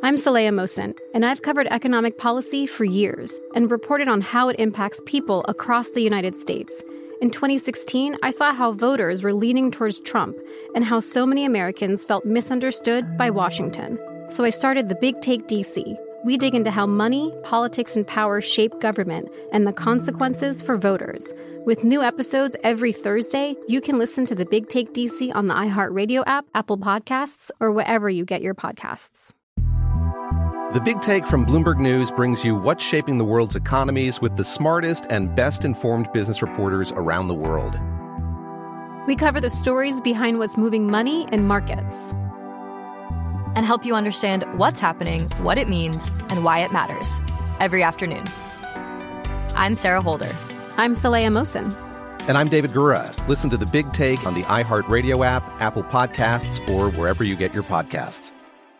I'm Saleha Mohsin, and I've covered economic policy for years and reported on how it impacts people across the United States. In 2016, I saw how voters were leaning towards Trump and how so many Americans felt misunderstood by Washington. So I started The Big Take DC. We dig into how money, politics, and power shape government and the consequences for voters. With new episodes every Thursday, you can listen to The Big Take DC on the iHeartRadio app, Apple Podcasts, or wherever you get your podcasts. The Big Take from Bloomberg News brings you what's shaping the world's economies with the smartest and best-informed business reporters around the world. We cover the stories behind what's moving money and markets, and help you understand what's happening, what it means, and why it matters every afternoon. I'm Sarah Holder. I'm Saleha Mohsin. And I'm David Gura. Listen to The Big Take on the iHeartRadio app, Apple Podcasts, or wherever you get your podcasts.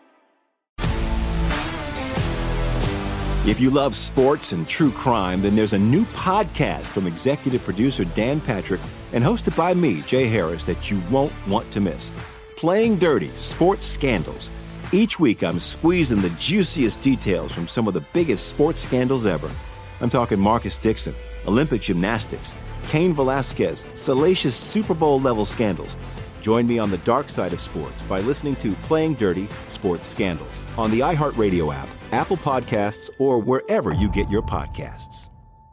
If you love sports and true crime, then there's a new podcast from executive producer Dan Patrick and hosted by me, Jay Harris, that you won't want to miss. Playing Dirty: Sports Scandals. Each week, I'm squeezing the juiciest details from some of the biggest sports scandals ever. I'm talking Marcus Dixon, Olympic gymnastics, Cain Velasquez, salacious Super Bowl-level scandals. Join me on the dark side of sports by listening to Playing Dirty: Sports Scandals on the iHeartRadio app, Apple Podcasts, or wherever you get your podcasts.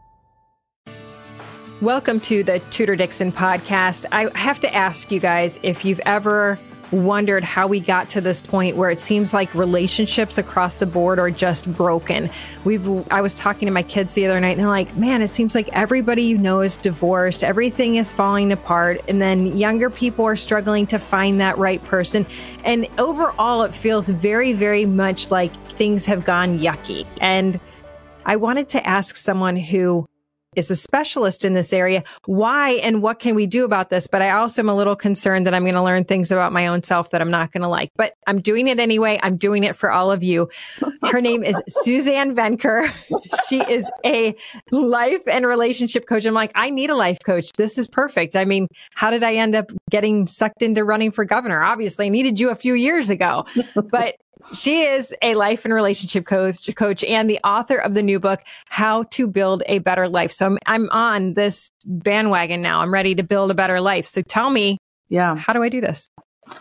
Welcome to the Tudor Dixon podcast. I have to ask you guys if you've ever wondered how we got to this point where it seems like relationships across the board are just broken. I was talking to my kids the other night and they're like, man, it seems like everybody you know is divorced. Everything is falling apart. And then younger people are struggling to find that right person. And overall, it feels very, very much like things have gone yucky. And I wanted to ask someone who is a specialist in this area, why and what can we do about this? But I also am a little concerned that I'm going to learn things about my own self that I'm not going to like. But I'm doing it anyway. I'm doing it for all of you. Her name is Suzanne Venker. She is a life and relationship coach. I'm like, I need a life coach. This is perfect. I mean, how did I end up getting sucked into running for governor? Obviously, I needed you a few years ago. But she is a life and relationship coach and the author of the new book, How to Build a Better Life. So I'm on this bandwagon now. I'm ready to build a better life. So tell me, how do I do this?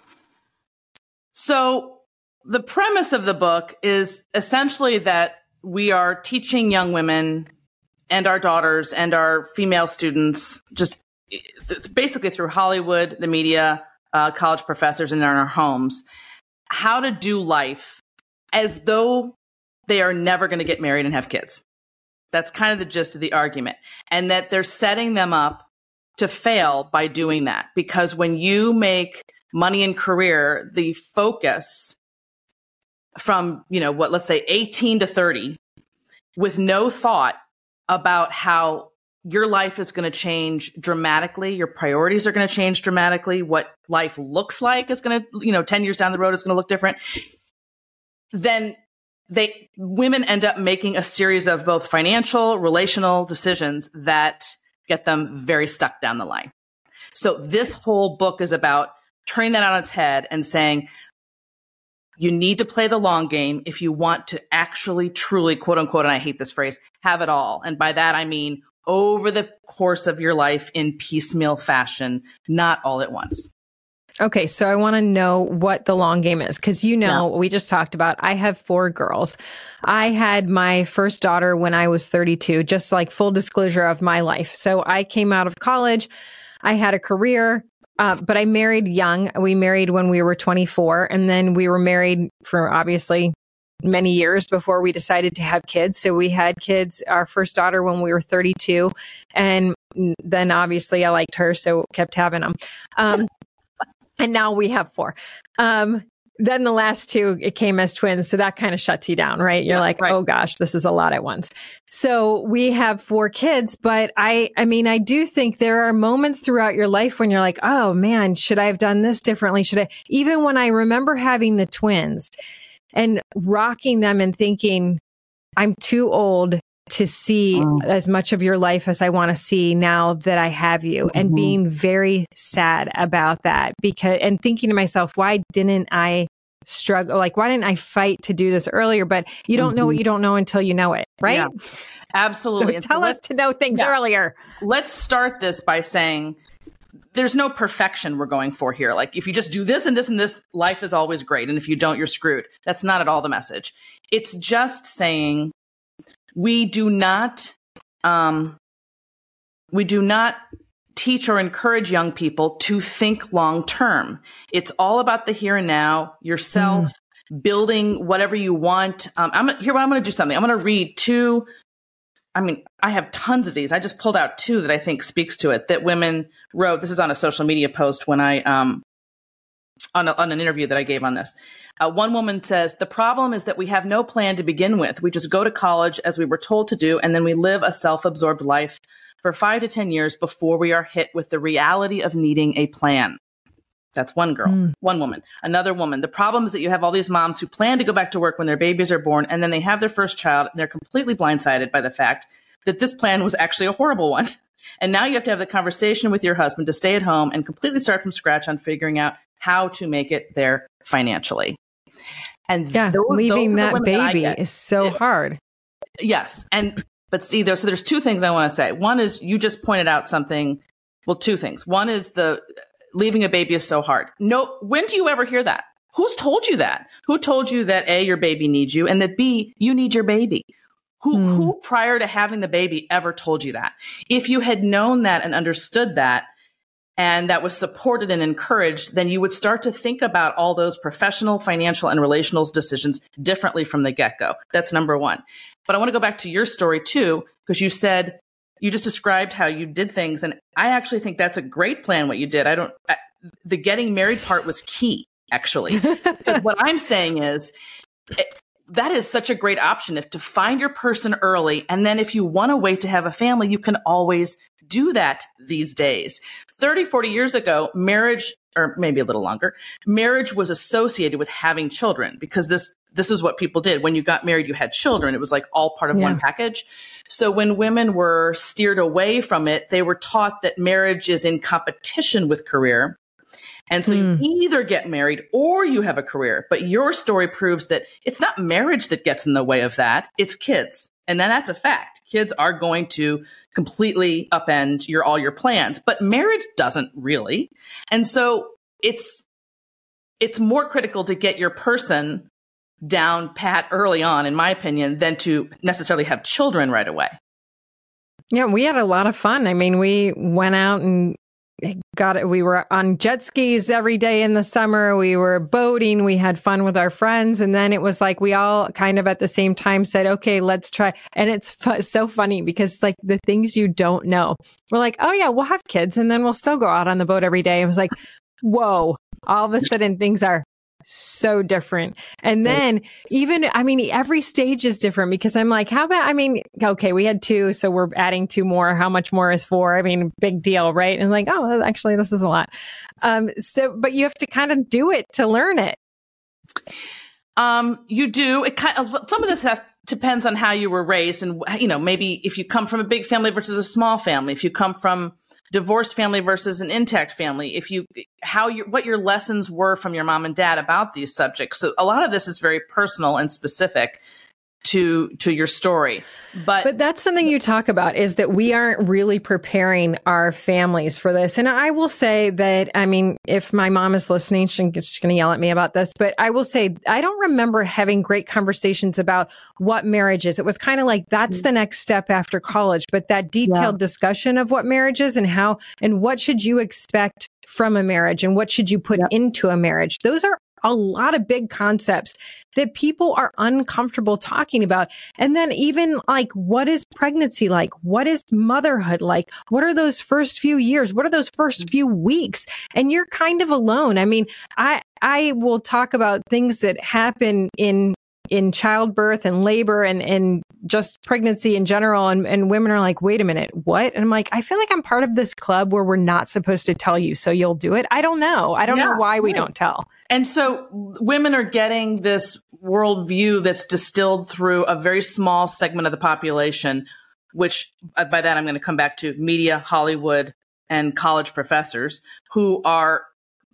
So the premise of the book is essentially that we are teaching young women and our daughters and our female students, just basically through Hollywood, the media, college professors, and in our homes, how to do life as though they are never going to get married and have kids. That's kind of the gist of the argument. And that they're setting them up to fail by doing that. Because when you make money and career the focus from, let's say 18 to 30, with no thought about how your life is going to change dramatically. Your priorities are going to change dramatically. What life looks like is going to, 10 years down the road is going to look different. Then women end up making a series of both financial, relational decisions that get them very stuck down the line. So this whole book is about turning that on its head and saying, you need to play the long game if you want to actually, truly, quote unquote, and I hate this phrase, have it all. And by that, I mean over the course of your life in piecemeal fashion, not all at once. Okay, so I want to know what the long game is, because we just talked about, I have 4 girls. I had my first daughter when I was 32, just like full disclosure of my life. So I came out of college, I had a career, but I married young. We married when we were 24, and then we were married for obviously many years before we decided to have kids. So we had kids, our first daughter when we were 32. And then obviously I liked her, so kept having them. And now we have 4. Then the last 2, it came as twins. So that kind of shuts you down, right? You're right. Oh gosh, this is a lot at once. So we have 4 kids, but I mean, I do think there are moments throughout your life when you're like, oh man, should I have done this differently? Even when I remember having the twins and rocking them and thinking, I'm too old to see as much of your life as I want to see now that I have you, and being very sad about that and thinking to myself, why didn't I struggle? Like, why didn't I fight to do this earlier? But you don't know what you don't know until you know it, right? Yeah, absolutely. So tell us to know things earlier. Let's start this by saying there's no perfection we're going for here. Like, if you just do this and this and this, life is always great. And if you don't, you're screwed. That's not at all the message. It's just saying we do not teach or encourage young people to think long term. It's all about the here and now, yourself, building whatever you want. I'm going to do something. I'm going to read two. I mean, I have tons of these. I just pulled out two that I think speaks to it, that women wrote. This is on a social media post when I, on an interview that I gave on this. One woman says, the problem is that we have no plan to begin with. We just go to college as we were told to do, and then we live a self-absorbed life for 5 to 10 years before we are hit with the reality of needing a plan. That's one girl, one woman. Another woman, the problem is that you have all these moms who plan to go back to work when their babies are born, and then they have their first child, and they're completely blindsided by the fact that this plan was actually a horrible one. And now you have to have the conversation with your husband to stay at home and completely start from scratch on figuring out how to make it there financially. And leaving that baby is so hard. Yes. But see, so there's two things I want to say. One is, you just pointed out something. Well, two things. One is the leaving a baby is so hard. No, when do you ever hear that? Who's told you that? Who told you that A, your baby needs you, and that B, you need your baby? Who prior to having the baby ever told you that? If you had known that and understood that, and that was supported and encouraged, then you would start to think about all those professional, financial, and relational decisions differently from the get-go. That's number one. But I want to go back to your story too, because you said, you just described how you did things. And I actually think that's a great plan, what you did. The getting married part was key, actually. Because what I'm saying is, that is such a great option, if to find your person early. And then if you want to wait to have a family, you can always do that these days. 30, 40 years ago, marriage, or maybe a little longer, marriage was associated with having children, because this is what people did. When you got married, you had children. It was like all part of one package. So when women were steered away from it, they were taught that marriage is in competition with career. And so you either get married or you have a career. But your story proves that it's not marriage that gets in the way of that. It's kids. And then that's a fact. Kids are going to completely upend all your plans, but marriage doesn't really. And so it's more critical to get your person down pat early on, in my opinion, than to necessarily have children right away. Yeah, we had a lot of fun. I mean, we went out and we were on jet skis every day in the summer. We were boating. We had fun with our friends. And then it was like, we all kind of at the same time said, okay, let's try. And it's so funny because like the things you don't know, we're like, oh yeah, we'll have kids and then we'll still go out on the boat every day. It was like, whoa, all of a sudden things are so different. And then every stage is different, because I'm like, okay, we had 2, so we're adding 2 more. How much more is 4? I mean, big deal, right? And like, oh, actually, this is a lot. But you have to kind of do it to learn it. You do. Some of this depends on how you were raised, and maybe if you come from a big family versus a small family, if you come from divorced family versus an intact family, what your lessons were from your mom and dad about these subjects. So a lot of this is very personal and specific to your story. But that's something you talk about, is that we aren't really preparing our families for this. And I will say that, I mean, if my mom is listening, she's going to yell at me about this, but I will say, I don't remember having great conversations about what marriage is. It was kind of like, that's the next step after college, but that detailed discussion of what marriage is and how, and what should you expect from a marriage and what should you put into a marriage? Those are a lot of big concepts that people are uncomfortable talking about. And then even like, what is pregnancy like? What is motherhood like? What are those first few years? What are those first few weeks? And you're kind of alone. I mean, I will talk about things that happen in childbirth and labor and just pregnancy in general. And women are like, wait a minute, what? And I'm like, I feel like I'm part of this club where we're not supposed to tell you, so you'll do it. I don't know. I don't know why we don't tell. And so women are getting this worldview that's distilled through a very small segment of the population, which by that I'm going to come back to media, Hollywood, and college professors who are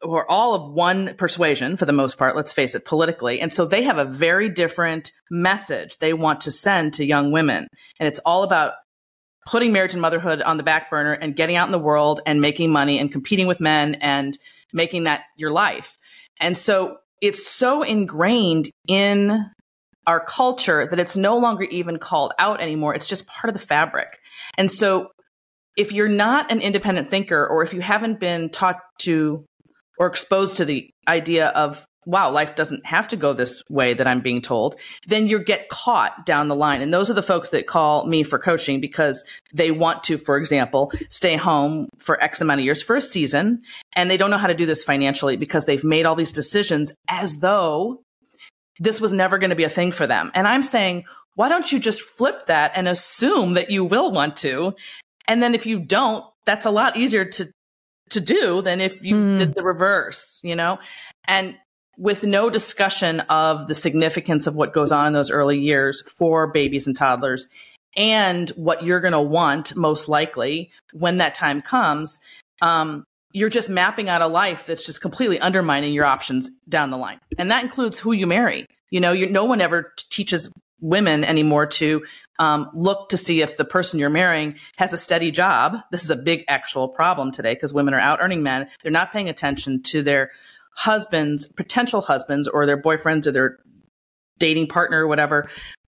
are all of one persuasion for the most part, let's face it, politically. And so they have a very different message they want to send to young women. And it's all about putting marriage and motherhood on the back burner and getting out in the world and making money and competing with men and making that your life. And so it's so ingrained in our culture that it's no longer even called out anymore. It's just part of the fabric. And so if you're not an independent thinker, or if you haven't been taught to or exposed to the idea of, wow, life doesn't have to go this way that I'm being told, then you get caught down the line. And those are the folks that call me for coaching because they want to, for example, stay home for X amount of years for a season. And they don't know how to do this financially because they've made all these decisions as though this was never going to be a thing for them. And I'm saying, why don't you just flip that and assume that you will want to? And then if you don't, that's a lot easier to do than if you did the reverse, you know? And with no discussion of the significance of what goes on in those early years for babies and toddlers and what you're going to want most likely when that time comes, you're just mapping out a life that's just completely undermining your options down the line. And that includes who you marry. You know, no one ever teaches women anymore to look to see if the person you're marrying has a steady job. This is a big actual problem today because women are out earning men. They're not paying attention to their husbands, potential husbands, or their boyfriends or their dating partner or whatever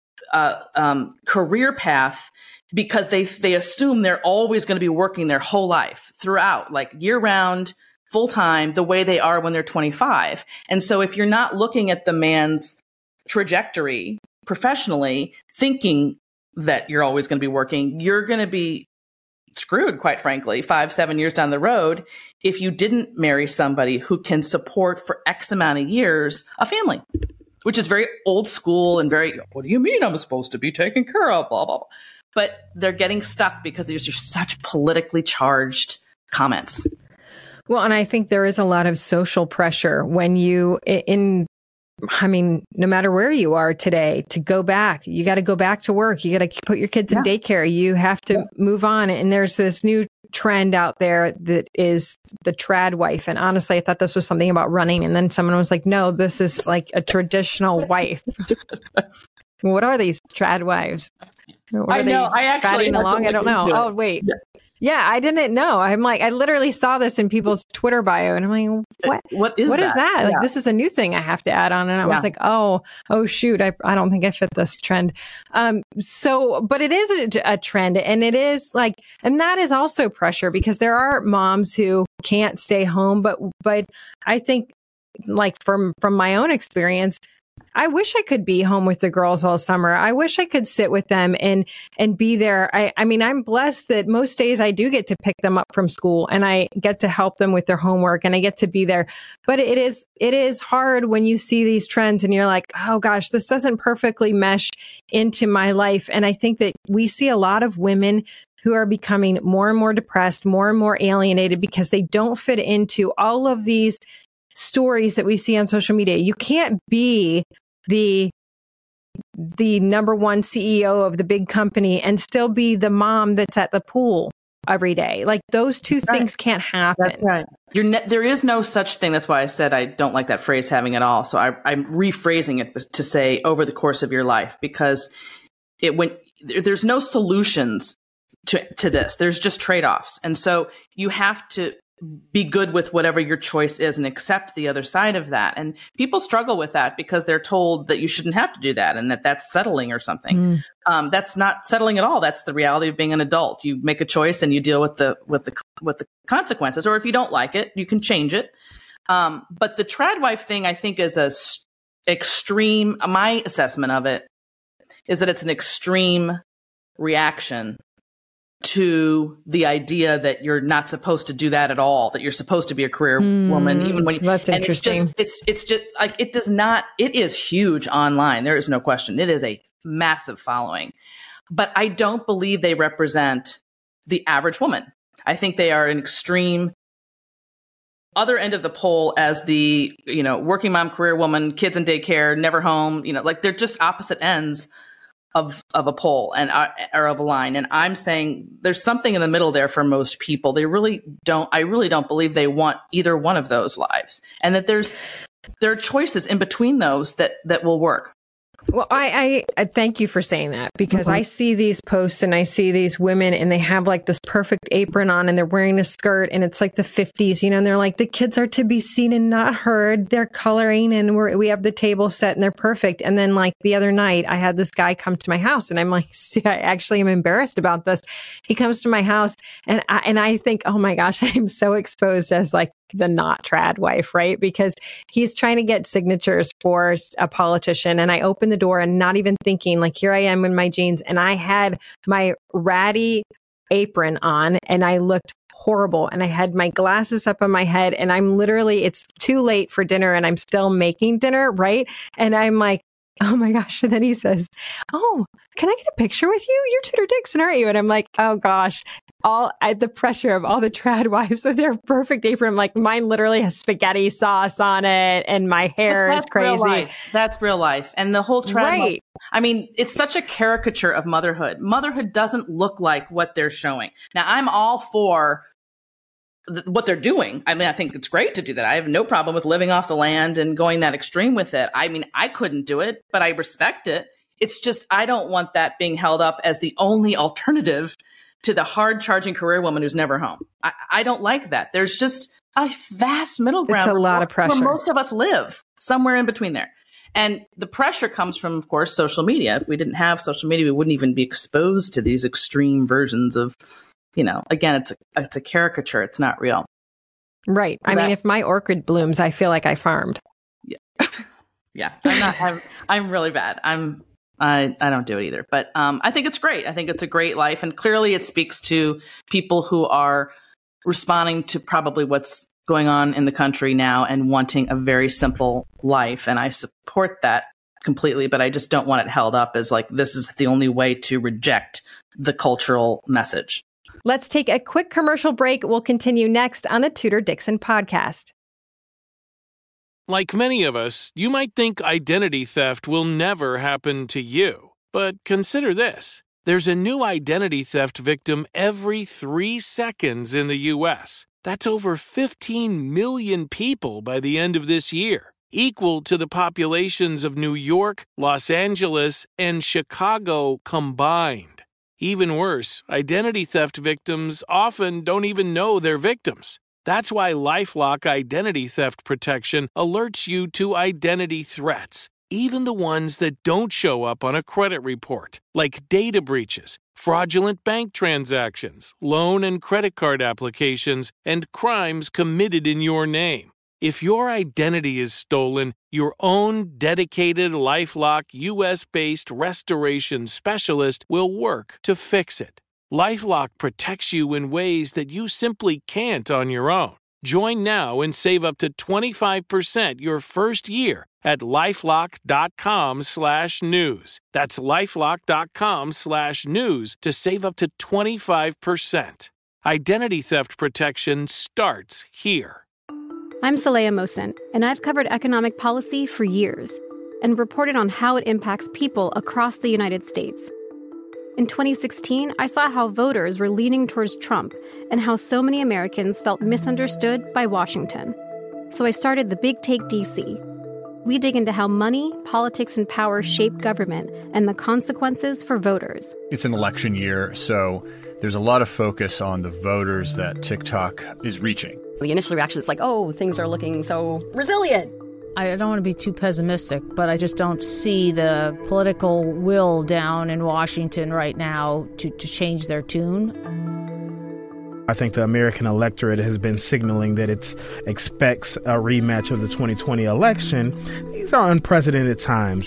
career path because they assume they're always going to be working their whole life throughout, like year round, full time, the way they are when they're 25. And so if you're not looking at the man's trajectory professionally, thinking that you're always going to be working, you're going to be screwed, quite frankly, 5-7 years down the road if you didn't marry somebody who can support for X amount of years a family, which is very old school and very, what do you mean I'm supposed to be taken care of, blah, blah, blah. But they're getting stuck because there's just such politically charged comments. Well, and I think there is a lot of social pressure when you, no matter where you are today, to go back, you got to go back to work. You got to put your kids in daycare. You have to move on. And there's this new trend out there that is the trad wife. And honestly, I thought this was something about running. And then someone was like, no, this is like a traditional wife. What are these trad wives? I know. I actually along. I don't know. Oh, wait. Yeah, I didn't know. I'm like, I literally saw this in people's Twitter bio, and I'm like, what is that? Like, this is a new thing I have to add on. And I was like, oh, shoot, I don't think I fit this trend. But it is a trend, and it is like, and that is also pressure because there are moms who can't stay home. But I think, like from my own experience, I wish I could be home with the girls all summer. I wish I could sit with them and be there. I mean, I'm blessed that most days I do get to pick them up from school and I get to help them with their homework and I get to be there. But it is hard when you see these trends and you're like, oh gosh, this doesn't perfectly mesh into my life. And I think that we see a lot of women who are becoming more and more depressed, more and more alienated because they don't fit into all of these stories that we see on social media. You can't be the number one CEO of the big company and still be the mom that's at the pool every day. Like those two things can't happen. That's right. There is no such thing. That's why I said I don't like that phrase having it all. So I'm rephrasing it to say over the course of your life, because there's no solutions to this. There's just trade-offs. And so you have to be good with whatever your choice is and accept the other side of that. And people struggle with that because they're told that you shouldn't have to do that and that's settling or something. That's not settling at all. That's the reality of being an adult. You make a choice and you deal with the consequences. Or if you don't like it, you can change it. But the trad wife thing, I think, is extreme. My assessment of it is that it's an extreme reaction to the idea that you're not supposed to do that at all, that you're supposed to be a career woman, even when that's interesting. It's just like, it is huge online. There is no question. It is a massive following, but I don't believe they represent the average woman. I think they are an extreme other end of the pole as the, working mom, career woman, kids in daycare, never home, like they're just opposite ends of a pole and or of a line. And I'm saying there's something in the middle there for most people. I really don't believe they want either one of those lives, and that there are choices in between those that will work. Well, I thank you for saying that, because I see these posts and I see these women and they have like this perfect apron on and they're wearing a skirt and it's like the 50s, and they're like, the kids are to be seen and not heard. They're coloring and we have the table set and they're perfect. And then like the other night I had this guy come to my house and I'm like, I actually am embarrassed about this. He comes to my house and I think, oh my gosh, I'm so exposed as like the not trad wife, right? Because he's trying to get signatures for a politician. And I opened the door and not even thinking, like, here I am in my jeans and I had my ratty apron on and I looked horrible. And I had my glasses up on my head and I'm literally, it's too late for dinner and I'm still making dinner, right? And I'm like, oh my gosh. And then he says, oh, can I get a picture with you? You're Tudor Dixon, aren't you? And I'm like, oh gosh, the pressure of all the trad wives with their perfect apron. Like mine literally has spaghetti sauce on it and my hair is crazy. That's real life. And the whole trad, right. I mean, it's such a caricature of motherhood. Motherhood doesn't look like what they're showing. Now I'm all for what they're doing. I mean, I think it's great to do that. I have no problem with living off the land and going that extreme with it. I mean, I couldn't do it, but I respect it. It's just, I don't want that being held up as the only alternative to the hard charging career woman who's never home. I don't like that. There's just a vast middle ground. It's a lot of pressure. Where most of us live, somewhere in between there. And the pressure comes from, of course, social media. If we didn't have social media, we wouldn't even be exposed to these extreme versions of, again, it's a caricature. It's not real. Right. I mean, if my orchid blooms, I feel like I farmed. Yeah. Yeah. I'm really bad. I don't do it either, but I think it's great. I think it's a great life. And clearly it speaks to people who are responding to probably what's going on in the country now and wanting a very simple life. And I support that completely, but I just don't want it held up as like, this is the only way to reject the cultural message. Let's take a quick commercial break. We'll continue next on the Tudor Dixon podcast. Like many of us, you might think identity theft will never happen to you. But consider this. There's a new identity theft victim every 3 seconds in the U.S. That's over 15 million people by the end of this year, equal to the populations of New York, Los Angeles, and Chicago combined. Even worse, identity theft victims often don't even know they're victims. That's why LifeLock Identity Theft Protection alerts you to identity threats, even the ones that don't show up on a credit report, like data breaches, fraudulent bank transactions, loan and credit card applications, and crimes committed in your name. If your identity is stolen, your own dedicated LifeLock US-based restoration specialist will work to fix it. LifeLock protects you in ways that you simply can't on your own. Join now and save up to 25% your first year at LifeLock.com/news. That's LifeLock.com/news to save up to 25%. Identity theft protection starts here. I'm Saleha Mohsin, and I've covered economic policy for years and reported on how it impacts people across the United States. In 2016, I saw how voters were leaning towards Trump and how so many Americans felt misunderstood by Washington. So I started The Big Take DC. We dig into how money, politics, and power shape government and the consequences for voters. It's an election year, so there's a lot of focus on the voters that TikTok is reaching. The initial reaction is like, oh, things are looking so resilient. I don't want to be too pessimistic, but I just don't see the political will down in Washington right now to change their tune. I think the American electorate has been signaling that it expects a rematch of the 2020 election. These are unprecedented times.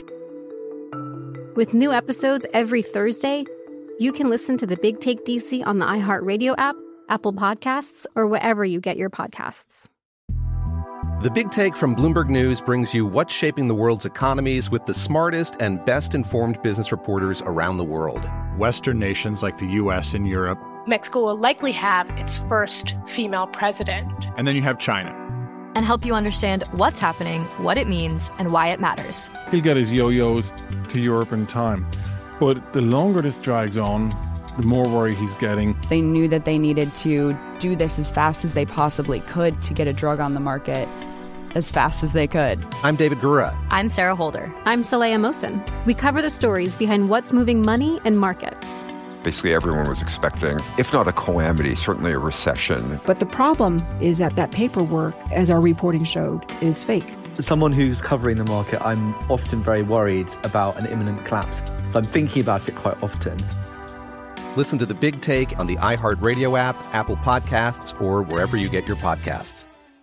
With new episodes every Thursday, you can listen to The Big Take DC on the iHeartRadio app, Apple Podcasts, or wherever you get your podcasts. The Big Take from Bloomberg News brings you what's shaping the world's economies with the smartest and best-informed business reporters around the world. Western nations like the U.S. and Europe. Mexico will likely have its first female president. And then you have China. And help you understand what's happening, what it means, and why it matters. He'll get his yo-yos to Europe in time. But the longer this drags on, the more worried he's getting. They knew that they needed to do this as fast as they possibly could to get a drug on the market as fast as they could. I'm David Gura. I'm Sarah Holder. I'm Saleha Mohsin. We cover the stories behind what's moving money and markets. Basically, everyone was expecting, if not a calamity, certainly a recession. But the problem is that paperwork, as our reporting showed, is fake. As someone who's covering the market, I'm often very worried about an imminent collapse. So I'm thinking about it quite often. Listen to The Big Take on the iHeartRadio app, Apple Podcasts, or wherever you get your podcasts.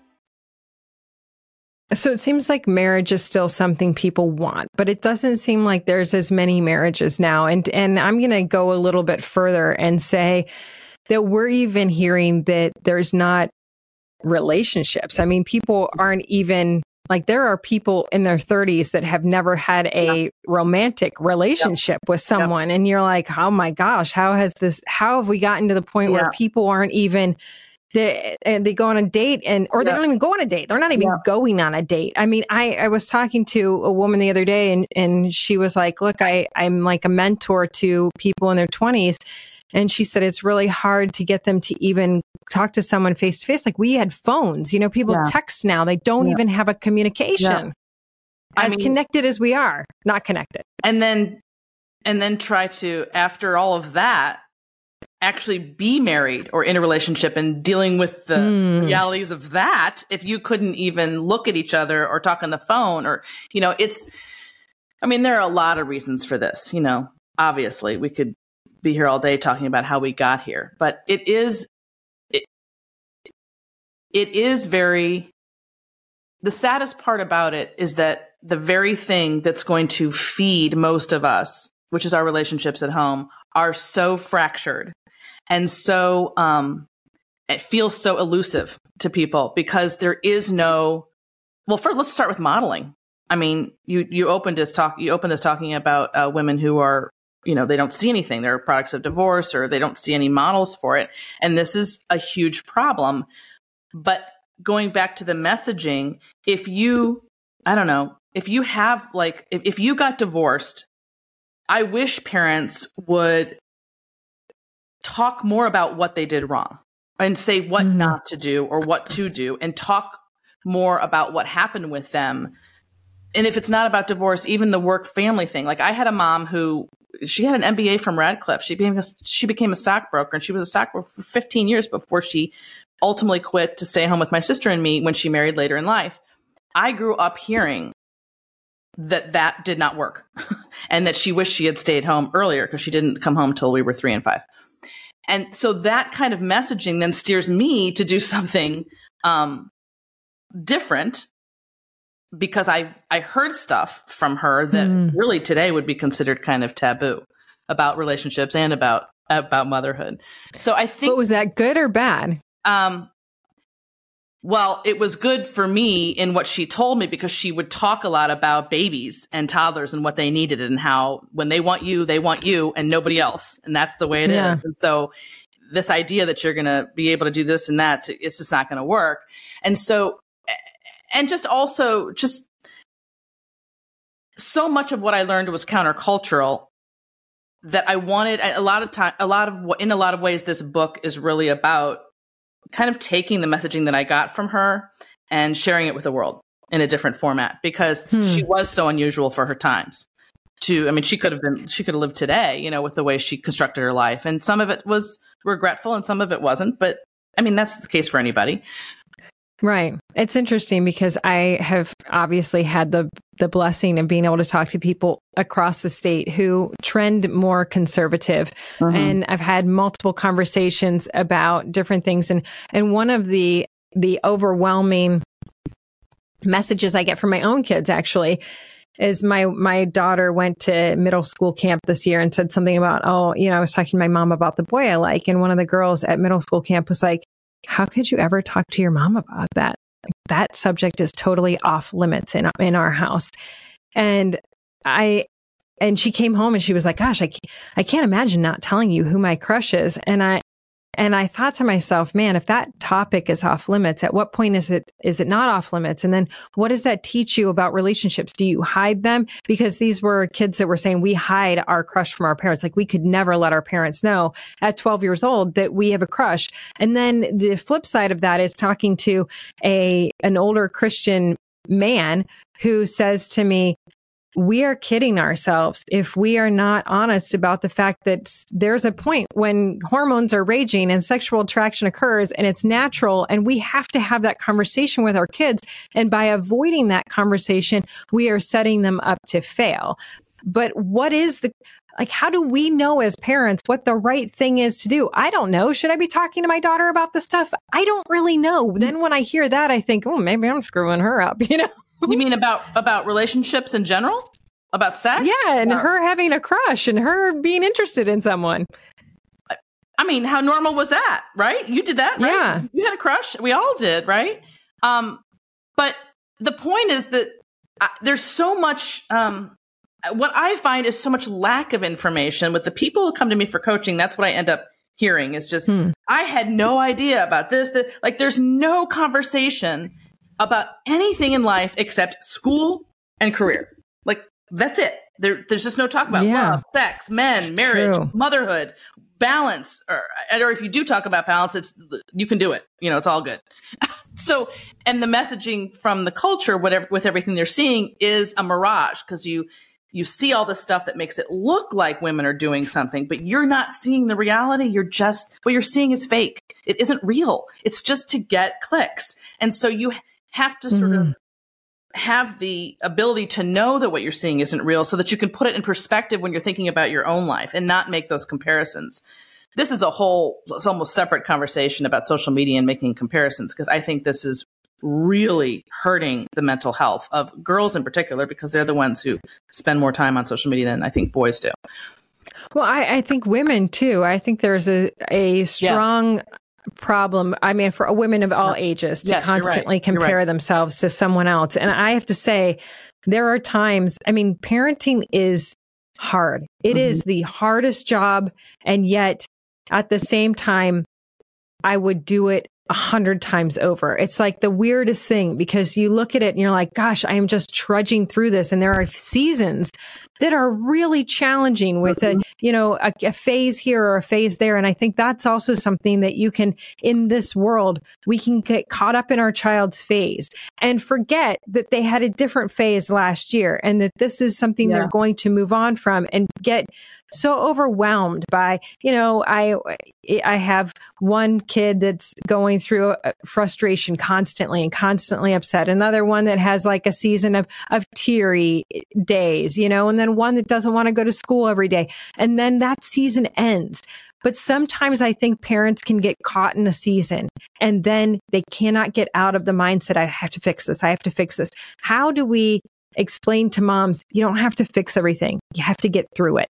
So it seems like marriage is still something people want, but it doesn't seem like there's as many marriages now. And I'm going to go a little bit further and say that we're even hearing that there's not relationships. I mean, people aren't even like, there are people in their 30s that have never had a romantic relationship with someone. And you're like, oh my gosh, how have we gotten to the point where people aren't even, they go on a date or they don't even go on a date. They're not even going on a date. I mean, I was talking to a woman the other day and she was like, look, I'm like a mentor to people in their 20s. And she said, it's really hard to get them to even talk to someone face to face. Like, we had phones, people text now. They don't even have a communication as connected as we are, not connected. And then try to, after all of that, actually be married or in a relationship and dealing with the realities of that. If you couldn't even look at each other or talk on the phone or, there are a lot of reasons for this, obviously we could be here all day talking about how we got here, but it is very, the saddest part about it is that the very thing that's going to feed most of us, which is our relationships at home, are so fractured and so, it feels so elusive to people because there is no, well, first let's start with modeling. I mean, you opened this talking about women who are, they don't see anything. They're products of divorce or they don't see any models for it. And this is a huge problem. But going back to the messaging, if you got divorced, I wish parents would talk more about what they did wrong and say what not to do or what to do and talk more about what happened with them. And if it's not about divorce, even the work family thing. Like, I had a mom who, she had an MBA from Radcliffe. She became a stockbroker, and she was a stockbroker for 15 years before she ultimately quit to stay home with my sister and me when she married later in life. I grew up hearing that did not work and that she wished she had stayed home earlier because she didn't come home till we were 3 and 5. And so that kind of messaging then steers me to do something different, because I heard stuff from her that really today would be considered kind of taboo about relationships and about motherhood. So I think, but was that good or bad? Well, it was good for me in what she told me, because she would talk a lot about babies and toddlers and what they needed and how when they want you and nobody else. And that's the way it is. And so this idea that you're going to be able to do this and that, it's just not going to work. And so, and just also just so much of what I learned was countercultural that I wanted in a lot of ways, this book is really about kind of taking the messaging that I got from her and sharing it with the world in a different format, because she was so unusual for her times. She could have lived today, with the way she constructed her life. And some of it was regretful and some of it wasn't. But that's the case for anybody. Right. It's interesting because I have obviously had the blessing of being able to talk to people across the state who trend more conservative. And I've had multiple conversations about different things. And one of the overwhelming messages I get from my own kids actually is my daughter went to middle school camp this year and said something about, I was talking to my mom about the boy I like. And one of the girls at middle school camp was like, how could you ever talk to your mom about that? Like, that subject is totally off limits in our house. And she came home and she was like, gosh, I can't imagine not telling you who my crush is. And And I thought to myself, man, if that topic is off limits, at what point is it not off limits? And then what does that teach you about relationships? Do you hide them? Because these were kids that were saying we hide our crush from our parents. Like we could never let our parents know at 12 years old that we have a crush. And then the flip side of that is talking to an older Christian man who says to me, we are kidding ourselves if we are not honest about the fact that there's a point when hormones are raging and sexual attraction occurs and it's natural, and we have to have that conversation with our kids. And by avoiding that conversation, we are setting them up to fail. But what is how do we know as parents what the right thing is to do? I don't know. Should I be talking to my daughter about this stuff? I don't really know. Then when I hear that, I think, oh, maybe I'm screwing her up, You mean about relationships in general? About sex? Yeah, and her having a crush and her being interested in someone. I mean, how normal was that, right? You did that, right? Yeah. You had a crush. We all did, right? But the point is that there's so much, what I find is so much lack of information with the people who come to me for coaching. That's what I end up hearing is just, I had no idea about this. There's no conversation about anything in life except school and career. That's it. There's just no talk about love, sex, men, marriage, motherhood, balance. Or if you do talk about balance, you can do it. It's all good. So, and the messaging from the culture, with everything they're seeing, is a mirage because you see all the stuff that makes it look like women are doing something, but you're not seeing the reality. What you're seeing is fake. It isn't real. It's just to get clicks. And so you have to sort of have the ability to know that what you're seeing isn't real so that you can put it in perspective when you're thinking about your own life and not make those comparisons. This is it's almost separate conversation about social media and making comparisons, because I think this is really hurting the mental health of girls in particular, because they're the ones who spend more time on social media than I think boys do. Well, I think women too. I think there's a strong problem. I mean, for women of all ages to constantly compare themselves to someone else. And I have to say, there are times, parenting is hard. It is the hardest job. And yet at the same time, I would do it 100 times over. It's like the weirdest thing, because you look at it and you're like, gosh, I am just trudging through this. And there are seasons that are really challenging with a phase here or a phase there. And I think that's also something that you can, in this world, we can get caught up in our child's phase and forget that they had a different phase last year, and that this is something they're going to move on from, and get so overwhelmed by, I have one kid that's going through frustration constantly and constantly upset. Another one that has like a season of teary days, and then one that doesn't want to go to school every day. And then that season ends. But sometimes I think parents can get caught in a season and then they cannot get out of the mindset, I have to fix this. I have to fix this. How do we explain to moms, you don't have to fix everything. You have to get through it?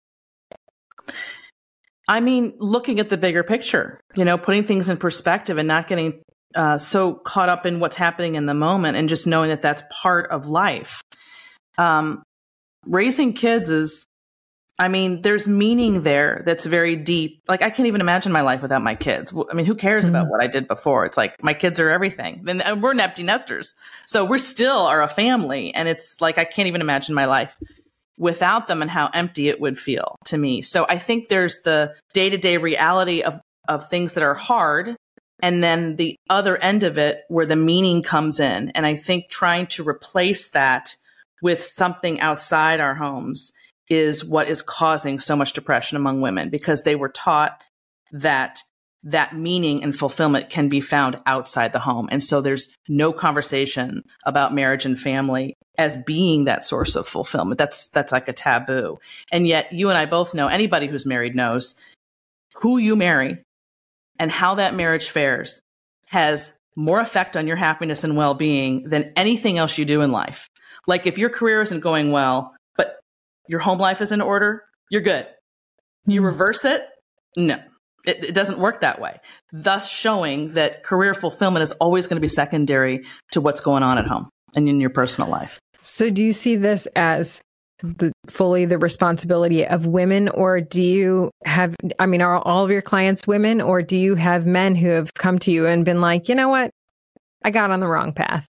Looking at the bigger picture, putting things in perspective and not getting so caught up in what's happening in the moment, and just knowing that that's part of life. Raising kids is, there's meaning there that's very deep. Like, I can't even imagine my life without my kids. Who cares about what I did before? It's like, my kids are everything. And we're empty nesters. So we still are a family. And it's like, I can't even imagine my life without them and how empty it would feel to me. So I think there's the day-to-day reality of things that are hard, and then the other end of it where the meaning comes in. And I think trying to replace that with something outside our homes is what is causing so much depression among women, because they were taught that meaning and fulfillment can be found outside the home. And so there's no conversation about marriage and family as being that source of fulfillment. That's like a taboo. And yet you and I both know, anybody who's married knows, who you marry and how that marriage fares has more effect on your happiness and well-being than anything else you do in life. Like, if your career isn't going well, but your home life is in order, you're good. You reverse it? No. It doesn't work that way. Thus showing that career fulfillment is always going to be secondary to what's going on at home and in your personal life. So do you see this as fully the responsibility of women, or do you have, are all of your clients women, or do you have men who have come to you and been like, you know what, I got on the wrong path?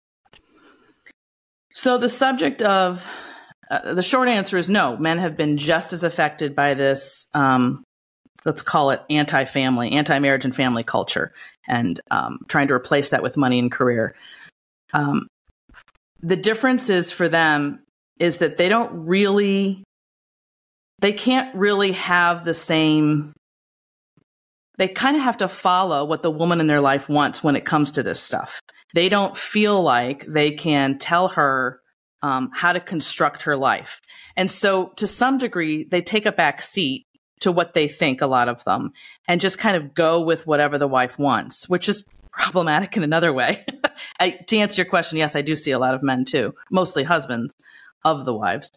So the subject of, the short answer is no. Men have been just as affected by this, let's call it anti-marriage and family culture, and trying to replace that with money and career. The difference is for them is that they can't really have the same, they kind of have to follow what the woman in their life wants when it comes to this stuff. They don't feel like they can tell her how to construct her life. And so to some degree, they take a back seat to what they think, a lot of them, and just kind of go with whatever the wife wants, which is problematic in another way. To answer your question, yes, I do see a lot of men too, mostly husbands of the wives.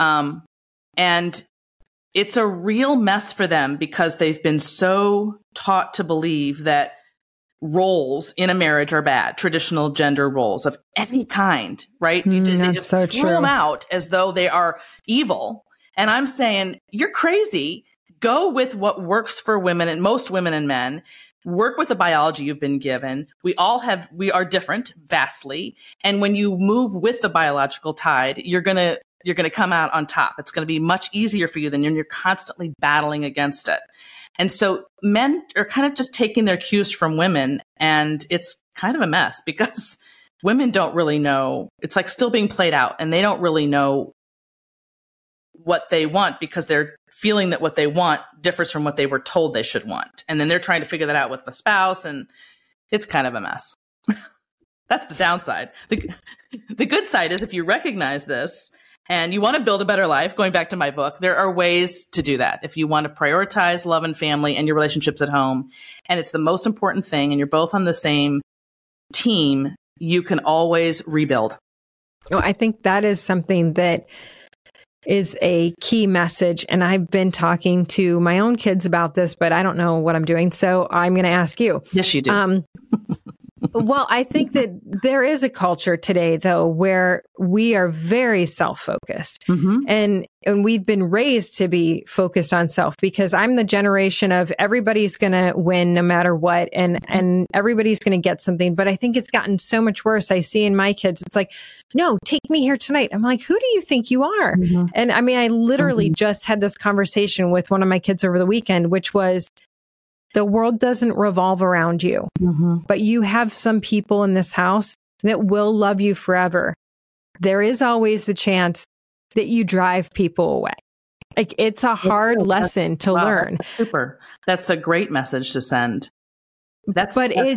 And it's a real mess for them because they've been so taught to believe that roles in a marriage are bad, traditional gender roles of any kind, right? They just throw them out as though they are evil. And I'm saying, you're crazy. Go with what works for women, and most women and men. Work with the biology you've been given. We are different vastly. And when you move with the biological tide, you're going to come out on top. It's going to be much easier for you than when you're constantly battling against it. And so men are kind of just taking their cues from women, and it's kind of a mess because women don't really know. It's like still being played out, and they don't really know what they want because they're feeling that what they want differs from what they were told they should want. And then they're trying to figure that out with the spouse, and it's kind of a mess. That's the downside. The good side is if you recognize this and you want to build a better life, going back to my book, there are ways to do that. If you want to prioritize love and family and your relationships at home, and it's the most important thing, and you're both on the same team, you can always rebuild. Well, I think that is something that is a key message. And I've been talking to my own kids about this, but I don't know what I'm doing. So I'm going to ask you. Yes, you do. Well, I think that there is a culture today, though, where we are very self-focused. Mm-hmm. And we've been raised to be focused on self, because I'm the generation of everybody's going to win no matter what, and everybody's going to get something. But I think it's gotten so much worse. I see in my kids, it's like, no, take me here tonight. I'm like, who do you think you are? Mm-hmm. And I literally just had this conversation with one of my kids over the weekend, which was, the world doesn't revolve around you, but you have some people in this house that will love you forever. There is always the chance that you drive people away. Like, it's a hard lesson to learn. That's super. That's a great message to send. But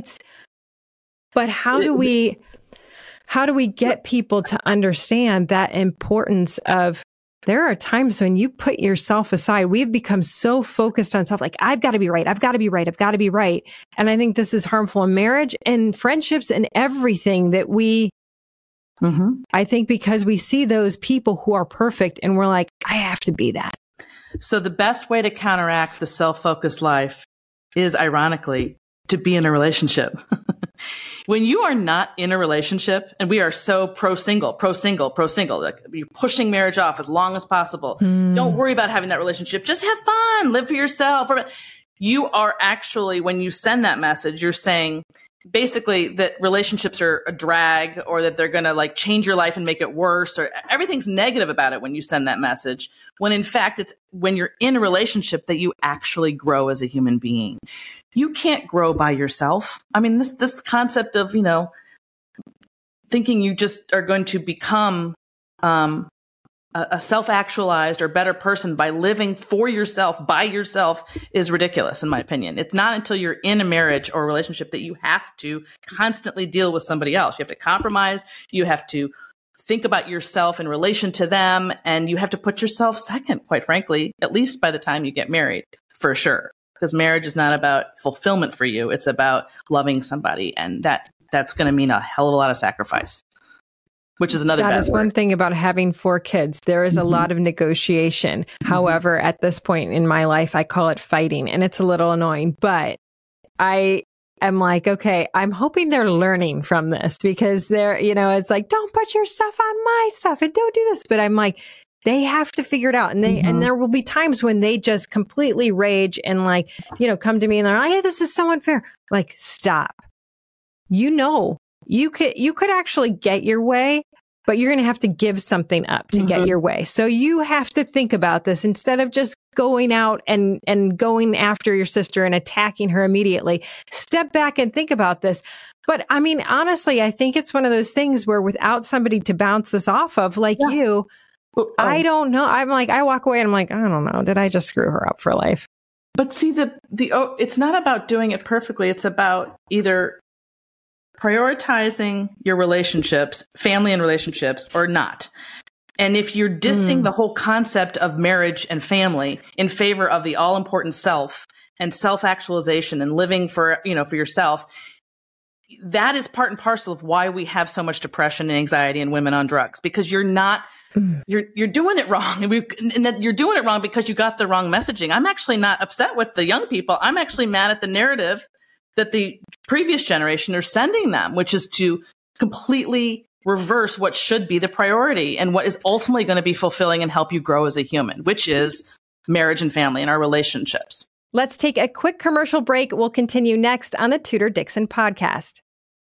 how do we get people to understand that importance of, there are times when you put yourself aside. We've become so focused on self, like, I've got to be right. I've got to be right. I've got to be right. And I think this is harmful in marriage and friendships and everything that we, I think, because we see those people who are perfect and we're like, I have to be that. So the best way to counteract the self-focused life is, ironically, to be in a relationship. When you are not in a relationship, and we are so pro-single, like, you're pushing marriage off as long as possible. Don't worry about having that relationship. Just have fun, live for yourself. You are actually, when you send that message, you're saying basically that relationships are a drag, or that they're going to like change your life and make it worse, or everything's negative about it when you send that message. When in fact, it's when you're in a relationship that you actually grow as a human being. You can't grow by yourself. This concept of, thinking you just are going to become a self-actualized or better person by living for yourself, by yourself, is ridiculous, in my opinion. It's not until you're in a marriage or a relationship that you have to constantly deal with somebody else. You have to compromise. You have to think about yourself in relation to them, and you have to put yourself second, quite frankly, at least by the time you get married, for sure. Because marriage is not about fulfillment for you. It's about loving somebody. And that's going to mean a hell of a lot of sacrifice, which is another bad word. That is one thing about having 4 kids. There is a lot of negotiation. However, at this point in my life, I call it fighting, and it's a little annoying. But I am like, okay, I'm hoping they're learning from this, because they're, it's like, don't put your stuff on my stuff and don't do this. But I'm like, They have to figure it out. And and there will be times when they just completely rage and come to me and they're like, hey, this is so unfair. Like, stop. You could actually get your way, but you're going to have to give something up to get your way. So you have to think about this instead of just going out and going after your sister and attacking her immediately. Step back and think about this. But I mean, honestly, I think it's one of those things where without somebody to bounce this off of, you, I don't know. I'm like, I walk away and I'm like, I don't know. Did I just screw her up for life? But see, it's not about doing it perfectly. It's about either prioritizing your relationships, family and relationships, or not. And if you're dissing the whole concept of marriage and family in favor of the all-important self and self-actualization and living for yourself, that is part and parcel of why we have so much depression and anxiety in women on drugs, because you're not, you're doing it wrong. And that you're doing it wrong because you got the wrong messaging. I'm actually not upset with the young people. I'm actually mad at the narrative that the previous generation are sending them, which is to completely reverse what should be the priority and what is ultimately going to be fulfilling and help you grow as a human, which is marriage and family and our relationships. Let's take a quick commercial break. We'll continue next on the Tudor Dixon podcast.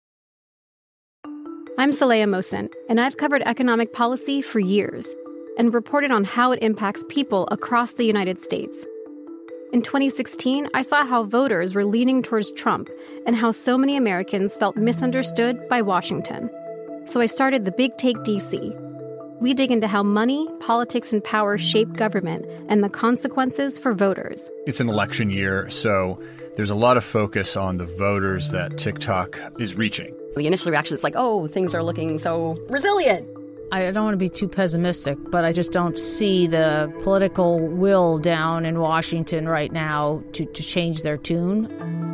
I'm Saleha Mohsin, and I've covered economic policy for years and reported on how it impacts people across the United States. In 2016, I saw how voters were leaning towards Trump and how so many Americans felt misunderstood by Washington. So I started The Big Take DC. We dig into how money, politics, and power shape government and the consequences for voters. It's an election year, so there's a lot of focus on the voters that TikTok is reaching. The initial reaction is like, oh, things are looking so resilient. I don't want to be too pessimistic, but I just don't see the political will down in Washington right now to change their tune.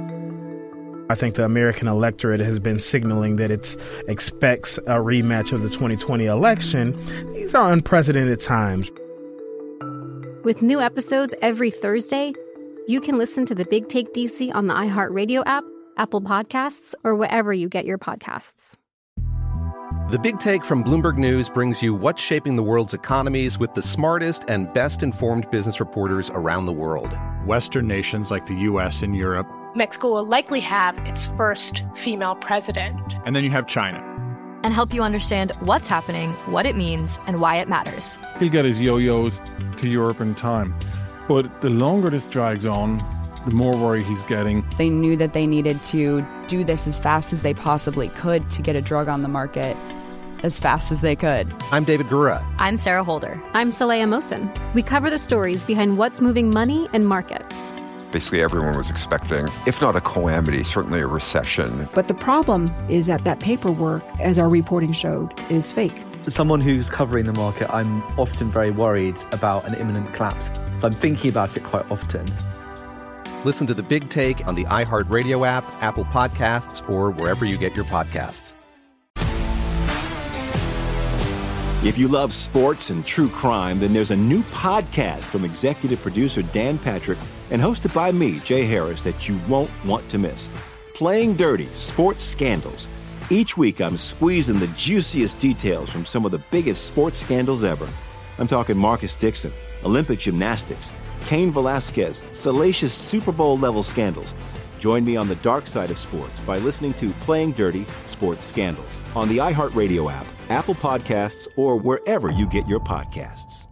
I think the American electorate has been signaling that it expects a rematch of the 2020 election. These are unprecedented times. With new episodes every Thursday, you can listen to The Big Take DC on the iHeartRadio app, Apple Podcasts, or wherever you get your podcasts. The Big Take from Bloomberg News brings you what's shaping the world's economies with the smartest and best-informed business reporters around the world. Western nations like the U.S. and Europe. Mexico will likely have its first female president. And then you have China. And help you understand what's happening, what it means, and why it matters. He'll get his yo-yos to Europe in time. But the longer this drags on, the more worry he's getting. They knew that they needed to do this as fast as they possibly could to get a drug on the market as fast as they could. I'm David Gura. I'm Sarah Holder. I'm Saleha Mohsin. We cover the stories behind what's moving money and markets. Basically, everyone was expecting, if not a calamity, certainly a recession. But the problem is that paperwork, as our reporting showed, is fake. As someone who's covering the market, I'm often very worried about an imminent collapse. So I'm thinking about it quite often. Listen to The Big Take on the iHeartRadio app, Apple Podcasts, or wherever you get your podcasts. If you love sports and true crime, then there's a new podcast from executive producer Dan Patrick and hosted by me, Jay Harris, that you won't want to miss. Playing Dirty: Sports Scandals. Each week, I'm squeezing the juiciest details from some of the biggest sports scandals ever. I'm talking Marcus Dixon, Olympic gymnastics, Cain Velasquez, salacious Super Bowl-level scandals. Join me on the dark side of sports by listening to Playing Dirty: Sports Scandals on the iHeartRadio app, Apple Podcasts, or wherever you get your podcasts.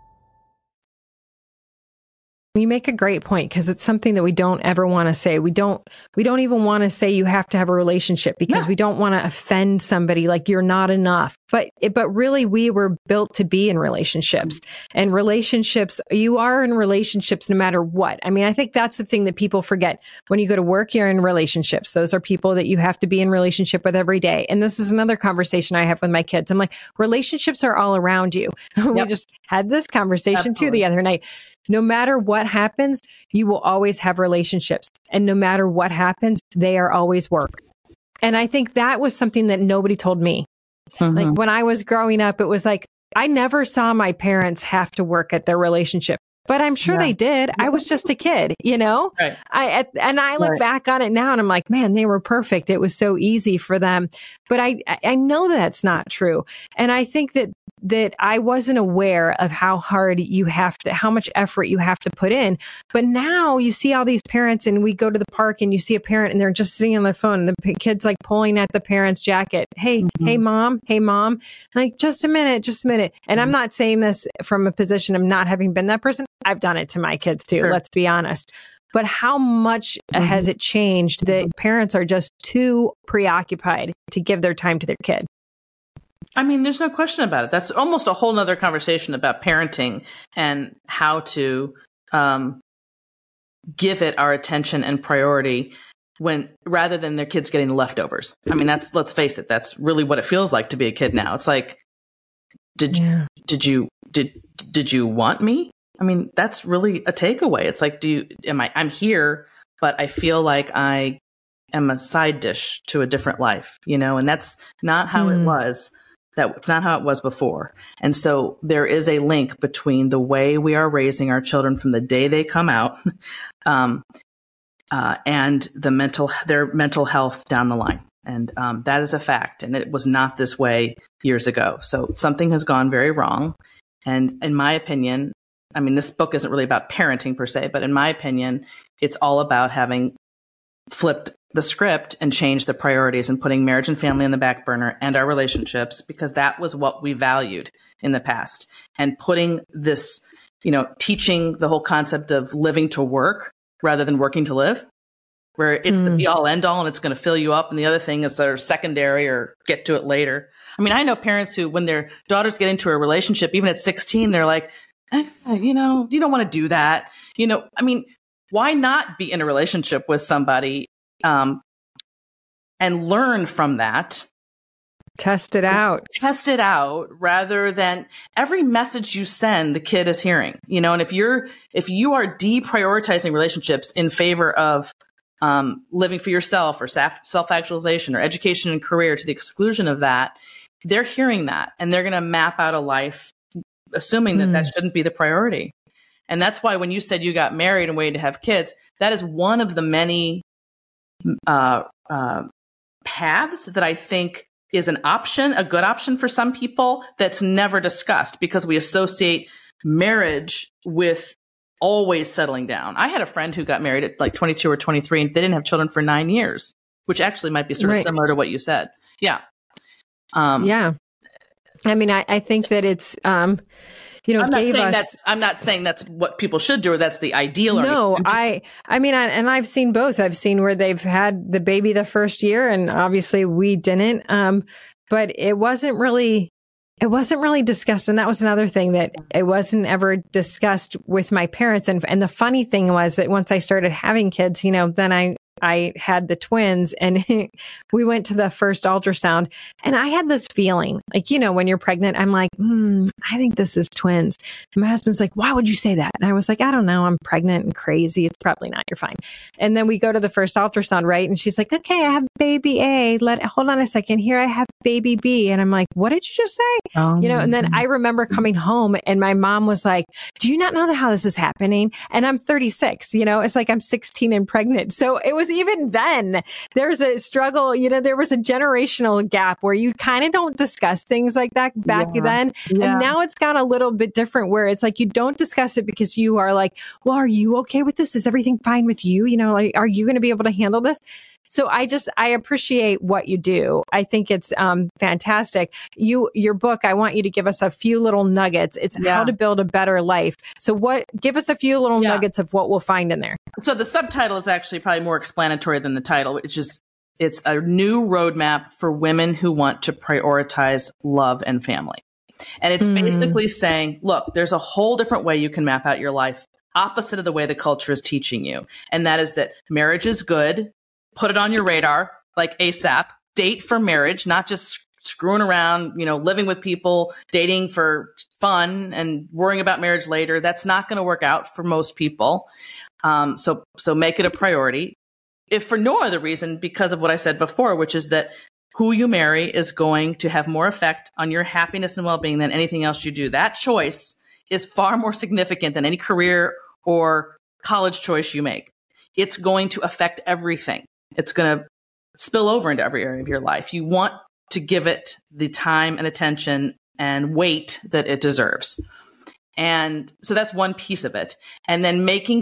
You make a great point because it's something that we don't ever want to say. We don't even want to say you have to have a relationship because we don't want to offend somebody like you're not enough. But really we were built to be in relationships, and relationships, you are in relationships no matter what. I mean, I think that's the thing that people forget. When you go to work, you're in relationships. Those are people that you have to be in relationship with every day. And this is another conversation I have with my kids. I'm like, relationships are all around you. We just had this conversation too the other night. No matter what happens, you will always have relationships. And no matter what happens, they are always work. And I think that was something that nobody told me. Mm-hmm. Like when I was growing up, it was like, I never saw my parents have to work at their relationship, but I'm sure they did. I was just a kid, you know? Right. I look back on it now and I'm like, man, they were perfect. It was so easy for them. But I know that's not true. And I think that that I wasn't aware of how much effort you have to put in. But now you see all these parents, and we go to the park and you see a parent and they're just sitting on their phone and the kid's like pulling at the parent's jacket. Hey, hey mom, like just a minute. And I'm not saying this from a position of not having been that person. I've done it to my kids too. Sure. Let's be honest. But how much has it changed that parents are just too preoccupied to give their time to their kid? I mean, there's no question about it. That's almost a whole nother conversation about parenting and how to give it our attention and priority rather than their kids getting the leftovers. I mean, let's face it, that's really what it feels like to be a kid now. It's like, did you want me? I mean, that's really a takeaway. It's like, I'm here, but I feel like I am a side dish to a different life, and that's not how it was. That's not how it was before. And so there is a link between the way we are raising our children from the day they come out, and their mental health down the line. And that is a fact. And it was not this way years ago. So something has gone very wrong. And in my opinion, I mean, this book isn't really about parenting per se, but in my opinion, it's all about having flipped the script and changed the priorities and putting marriage and family on the back burner and our relationships, because that was what we valued in the past. And putting this, teaching the whole concept of living to work rather than working to live, where it's the be all end all and it's going to fill you up. And the other thing is they're secondary or get to it later. I mean, I know parents who, when their daughters get into a relationship, even at 16, they're like, you don't want to do that. I mean, why not be in a relationship with somebody and learn from that? Test it out rather than every message you send, the kid is hearing, and if you are deprioritizing relationships in favor of living for yourself or self-actualization or education and career to the exclusion of that, they're hearing that and they're going to map out a life assuming that shouldn't be the priority. And that's why when you said you got married and waited to have kids, that is one of the many paths that I think is an option, a good option for some people that's never discussed, because we associate marriage with always settling down. I had a friend who got married at like 22 or 23 and they didn't have children for 9 years, which actually might be sort of similar to what you said. Yeah. Yeah. I mean, I think that it's, I'm not saying that's what people should do or that's the ideal. No, I mean, I've seen both. I've seen where they've had the baby the first year and obviously we didn't. But it wasn't really discussed. And that was another thing, that it wasn't ever discussed with my parents. And the funny thing was that once I started having kids, then I had the twins and we went to the first ultrasound and I had this feeling like, when you're pregnant, I'm like, I think this is twins. And my husband's like, why would you say that? And I was like, I don't know. I'm pregnant and crazy. It's probably not. You're fine. And then we go to the first ultrasound, right? And she's like, okay, I have baby A. Hold on a second. Here I have baby B. And I'm like, what did you just say? And then I remember coming home and my mom was like, do you not know how this is happening? And I'm 36, it's like I'm 16 and pregnant. So it was even then, there's a struggle, there was a generational gap where you kind of don't discuss things like that back then. Yeah. And now it's got a little bit different where it's like, you don't discuss it because you are like, well, are you okay with this? Is everything fine with you? Like, are you going to be able to handle this? So I appreciate what you do. I think it's fantastic. Your book, I want you to give us a few little nuggets. It's how to build a better life. So give us a few little nuggets of what we'll find in there. So the subtitle is actually probably more explanatory than the title, which is, it's a new roadmap for women who want to prioritize love and family. And it's basically saying, look, there's a whole different way you can map out your life, opposite of the way the culture is teaching you. And that is that marriage is good. Put it on your radar, like ASAP. Date for marriage, not just screwing around, living with people, dating for fun and worrying about marriage later. That's not going to work out for most people. So make it a priority. If for no other reason, because of what I said before, which is that who you marry is going to have more effect on your happiness and well-being than anything else you do. That choice is far more significant than any career or college choice you make. It's going to affect everything. It's going to spill over into every area of your life. You want to give it the time and attention and weight that it deserves. And so that's one piece of it. And then making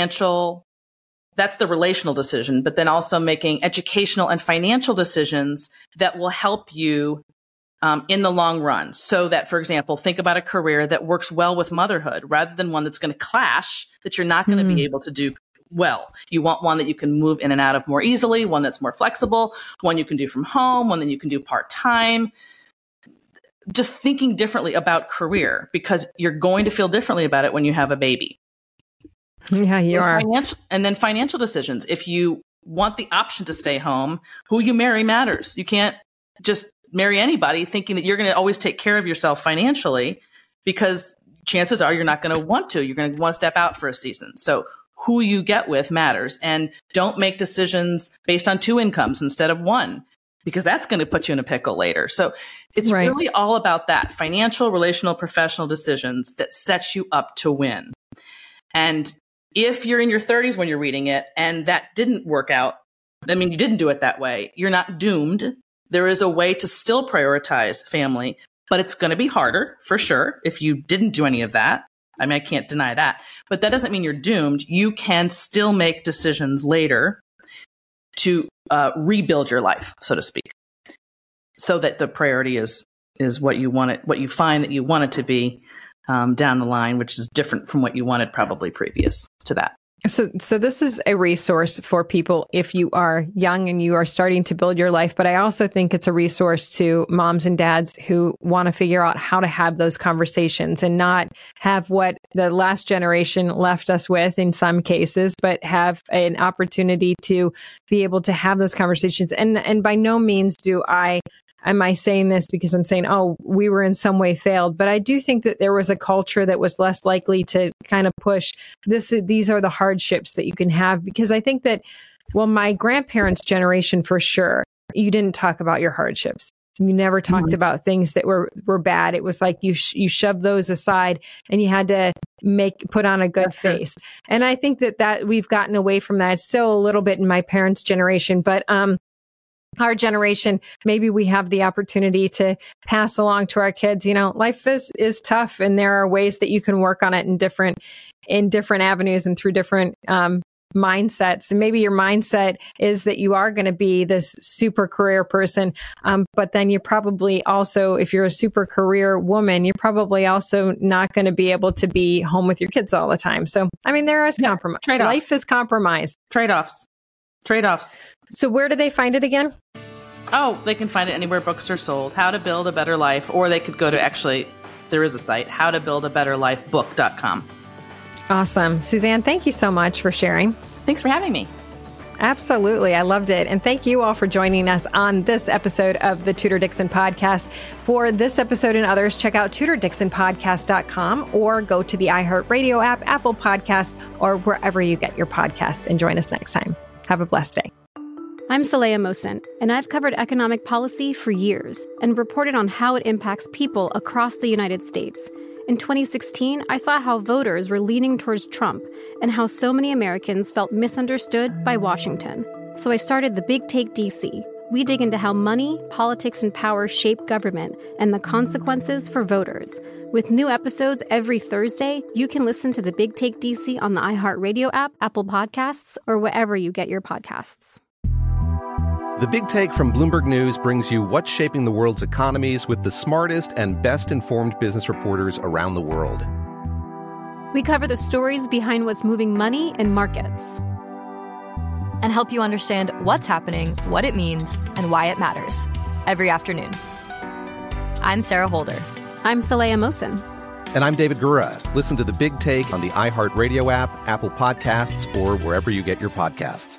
that's the relational decision, but then also making educational and financial decisions that will help you in the long run. So that, for example, think about a career that works well with motherhood rather than one that's going to clash, that you're not going to be able to do well. You want one that you can move in and out of more easily, one that's more flexible, one you can do from home, one that you can do part-time. Just thinking differently about career, because you're going to feel differently about it when you have a baby. Yeah, you are. And then financial decisions. If you want the option to stay home, who you marry matters. You can't just marry anybody thinking that you're going to always take care of yourself financially, because chances are you're not going to want to. You're going to want to step out for a season. So who you get with matters. And don't make decisions based on 2 incomes instead of 1, because that's going to put you in a pickle later. So it's really all about that financial, relational, professional decisions that sets you up to win. And if you're in your 30s when you're reading it and that didn't work out, I mean, you didn't do it that way, you're not doomed. There is a way to still prioritize family, but it's going to be harder for sure if you didn't do any of that. I mean, I can't deny that, but that doesn't mean you're doomed. You can still make decisions later to rebuild your life, so to speak, so that the priority is what you want it, what you find that you want it to be down the line, which is different from what you wanted probably previous to that. So this is a resource for people if you are young and you are starting to build your life. But I also think it's a resource to moms and dads who want to figure out how to have those conversations and not have what the last generation left us with in some cases, but have an opportunity to be able to have those conversations. And by no means am I saying this because I'm saying, oh, we were in some way failed. But I do think that there was a culture that was less likely to kind of push these are the hardships that you can have. Because I think that, well, my grandparents' generation, for sure, you didn't talk about your hardships. You never talked about things that were bad. It was like you shoved those aside and you had to put on a good face. And I think that we've gotten away from that. It's still a little bit in my parents' generation, but our generation, maybe we have the opportunity to pass along to our kids, life is tough and there are ways that you can work on it in different avenues and through different mindsets. And maybe your mindset is that you are going to be this super career person. But then you're probably also, if you're a super career woman, you're probably also not going to be able to be home with your kids all the time. So, I mean, there is compromise. Trade-off. Life is compromise. Trade-offs. So where do they find it again? Oh, they can find it anywhere books are sold. How to Build a Better Life. Or they could go to, there is a site, howtobuildabetterlifebook.com. Awesome. Suzanne, thank you so much for sharing. Thanks for having me. Absolutely. I loved it. And thank you all for joining us on this episode of the Tudor Dixon Podcast. For this episode and others, check out TudorDixonPodcast.com or go to the iHeartRadio app, Apple Podcasts, or wherever you get your podcasts. And join us next time. Have a blessed day. I'm Saleha Mohsin, and I've covered economic policy for years and reported on how it impacts people across the United States. In 2016, I saw how voters were leaning towards Trump and how so many Americans felt misunderstood by Washington. So I started The Big Take DC. We dig into how money, politics, and power shape government and the consequences for voters. With new episodes every Thursday, you can listen to The Big Take DC on the iHeartRadio app, Apple Podcasts, or wherever you get your podcasts. The Big Take from Bloomberg News brings you what's shaping the world's economies with the smartest and best-informed business reporters around the world. We cover the stories behind what's moving money and markets. And help you understand what's happening, what it means, and why it matters. Every afternoon. I'm Sarah Holder. I'm Saleha Mohsin. And I'm David Gura. Listen to The Big Take on the iHeartRadio app, Apple Podcasts, or wherever you get your podcasts.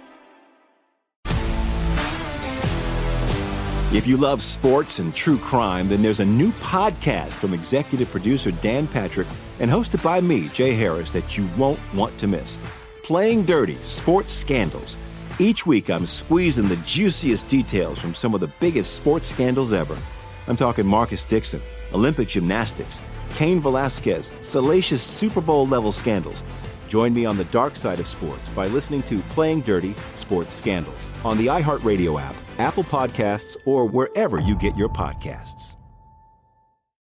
If you love sports and true crime, then there's a new podcast from executive producer Dan Patrick and hosted by me, Jay Harris, that you won't want to miss. Playing Dirty: Sports Scandals. Each week, I'm squeezing the juiciest details from some of the biggest sports scandals ever. I'm talking Marcus Dixon, Olympic gymnastics, Cain Velasquez, salacious Super Bowl-level scandals. Join me on the dark side of sports by listening to Playing Dirty: Sports Scandals on the iHeartRadio app, Apple Podcasts, or wherever you get your podcasts.